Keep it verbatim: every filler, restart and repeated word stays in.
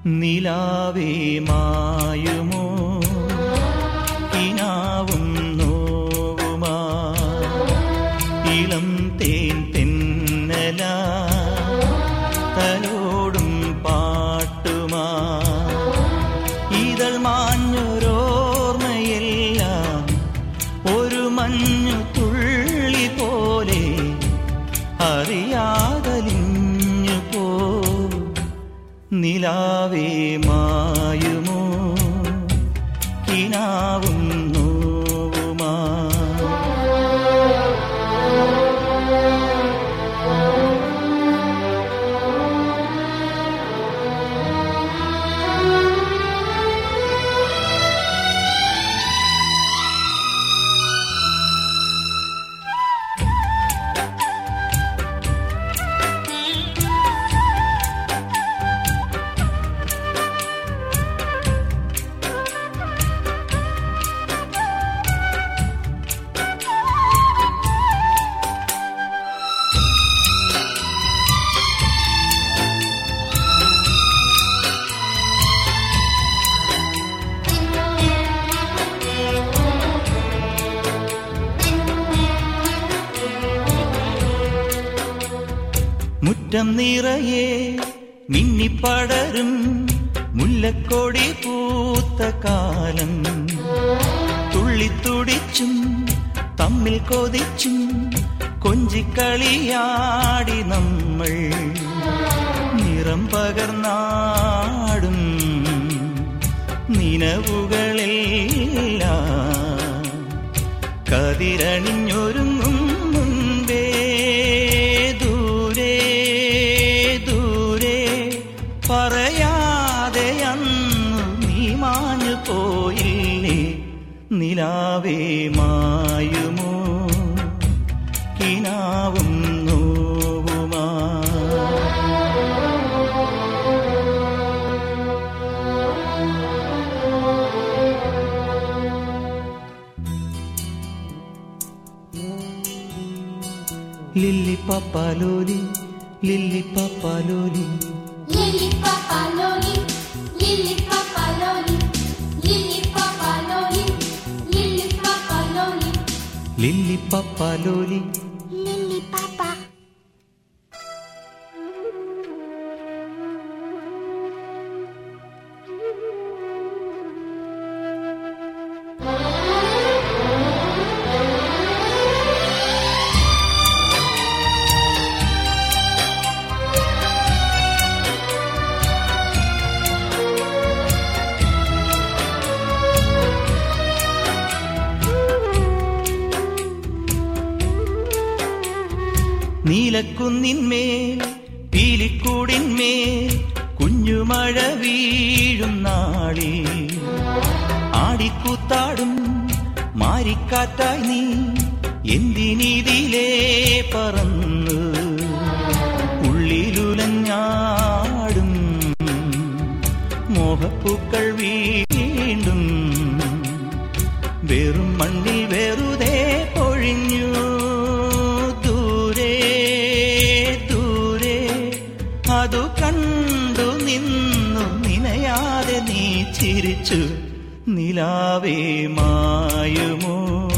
നിലാവേ മായുമോ കിനാവും നോവുമാ ഇളം തേൻ തെന്നല തലോടും പാട്ടുമാ ഇതൾ മാഞ്ഞൊരോർമ്മയെല്ലാം ഒരു മഞ്ഞു തുള്ളി പോലെ അറിയാതലിഞ്ഞു പോ. നിലാവേ മായുമോ കിനാവും നോവുമാ. മുറ്റം നിറയെ മിന്നിപ്പടരും മുല്ലക്കൊടി പൂത്ത കാലം തുള്ളിത്തുടിച്ചും തമ്മിൽ കൊതിച്ചും കൊഞ്ചിക്കളിയാടി നമ്മൾ നിറം പകർന്നാടും നിനവുകളെല്ലാം കതിരണിഞ്ഞൊരുങ്ങും മുൻപേ പറയാതെ അന്നു നീ മാഞ്ഞു പോയില്ലേ. നിലാവേ മായുമോ കിനാവും നോവുമാ. ലില്ലി പപ്പാലോലി ലില്ലി പപ്പാലോലി Lili papaloli, lili papaloli, lili papaloli, lili papaloli, ലില്ലി പപ്പാലോലി lili papa. നീലക്കുന്നിന്മേൽ പീലിക്കൂടിന്മേൽ കുഞ്ഞുമഴ വീഴും നാളി ആടിക്കൂത്താടും മാരിക്കാറ്റായി നീ എന്തിനീതിലേ പറന്നു ഉള്ളിലുലഞ്ഞാടും മോഹപ്പൂക്കൾ വീണ്ടും വെറും മണ്ണിൽ വെറുതെ പൊഴിഞ്ഞു. അതു കണ്ടു നിന്നു നിനയാതെ നീ ചിരിച്ചു. നിലാവേ മായുമോ